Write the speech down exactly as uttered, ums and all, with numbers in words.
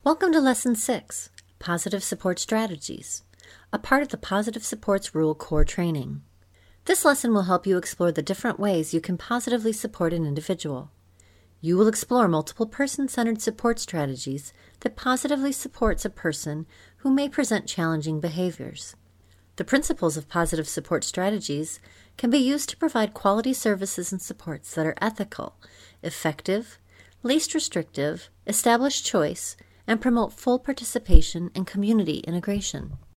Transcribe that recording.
Welcome to Lesson six, Positive Support Strategies, a part of the Positive Supports Rule Core Training. This lesson will help you explore the different ways you can positively support an individual. You will explore multiple person-centered support strategies that positively supports a person who may present challenging behaviors. The principles of positive support strategies can be used to provide quality services and supports that are ethical, effective, least restrictive, establish choice, and promote full participation and community integration.